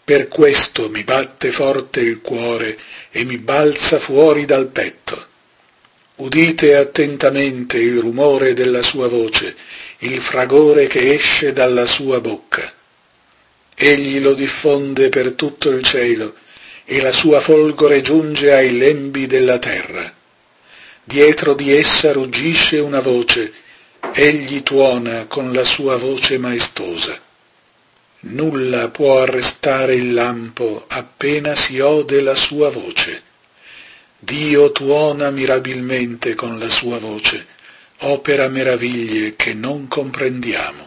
Per questo mi batte forte il cuore e mi balza fuori dal petto. Udite attentamente il rumore della sua voce, il fragore che esce dalla sua bocca. Egli lo diffonde per tutto il cielo, e la sua folgore giunge ai lembi della terra. Dietro di essa ruggisce una voce, egli tuona con la sua voce maestosa. Nulla può arrestare il lampo appena si ode la sua voce. Dio tuona mirabilmente con la sua voce, opera meraviglie che non comprendiamo.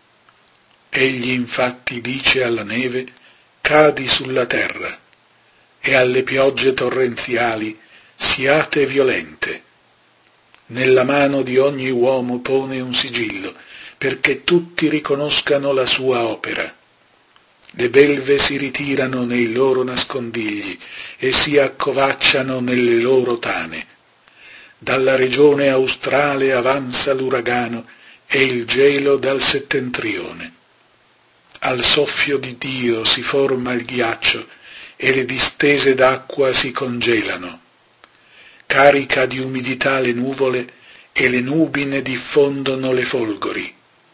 Egli infatti dice alla neve, cadi sulla terra, e alle piogge torrenziali, siate violente. Nella mano di ogni uomo pone un sigillo, perché tutti riconoscano la sua opera. Le belve si ritirano nei loro nascondigli e si accovacciano nelle loro tane. Dalla regione australe avanza l'uragano e il gelo dal settentrione. Al soffio di Dio si forma il ghiaccio e le distese d'acqua si congelano. Carica di umidità le nuvole e le nubi ne diffondono le folgori.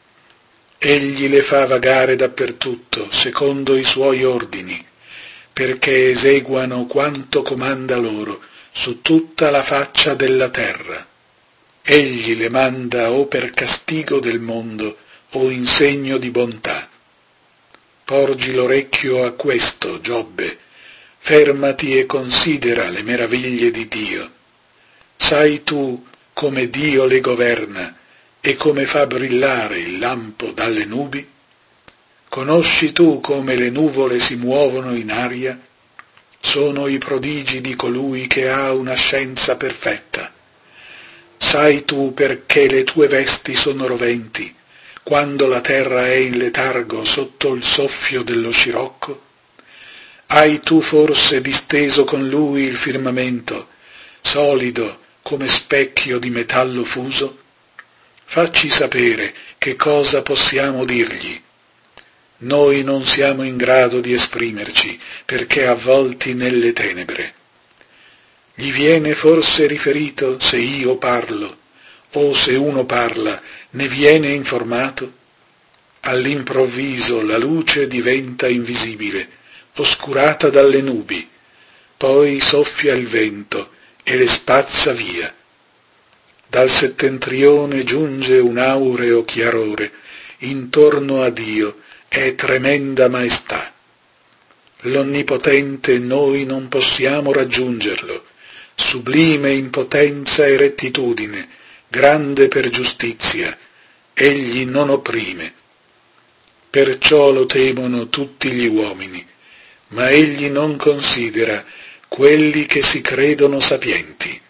Egli le fa vagare dappertutto, secondo i suoi ordini, perché eseguano quanto comanda loro su tutta la faccia della terra. Egli le manda o per castigo del mondo o in segno di bontà. Porgi l'orecchio a questo, Giobbe, fermati e considera le meraviglie di Dio. Sai tu come Dio le governa e come fa brillare il lampo dalle nubi? Conosci tu come le nuvole si muovono in aria? Sono i prodigi di colui che ha una scienza perfetta. Sai tu perché le tue vesti sono roventi, quando la terra è in letargo sotto il soffio dello scirocco? Hai tu forse disteso con lui il firmamento, solido come specchio di metallo fuso? Facci sapere che cosa possiamo dirgli. Noi non siamo in grado di esprimerci, perché avvolti nelle tenebre. Gli viene forse riferito se io parlo, o se uno parla, ne viene informato? All'improvviso la luce diventa invisibile, oscurata dalle nubi, poi soffia il vento e le spazza via. Dal settentrione giunge un aureo chiarore, intorno a Dio è tremenda maestà. L'Onnipotente noi non possiamo raggiungerlo, sublime in potenza e rettitudine, grande per giustizia, egli non opprime. Perciò lo temono tutti gli uomini, ma egli non considera quelli che si credono sapienti.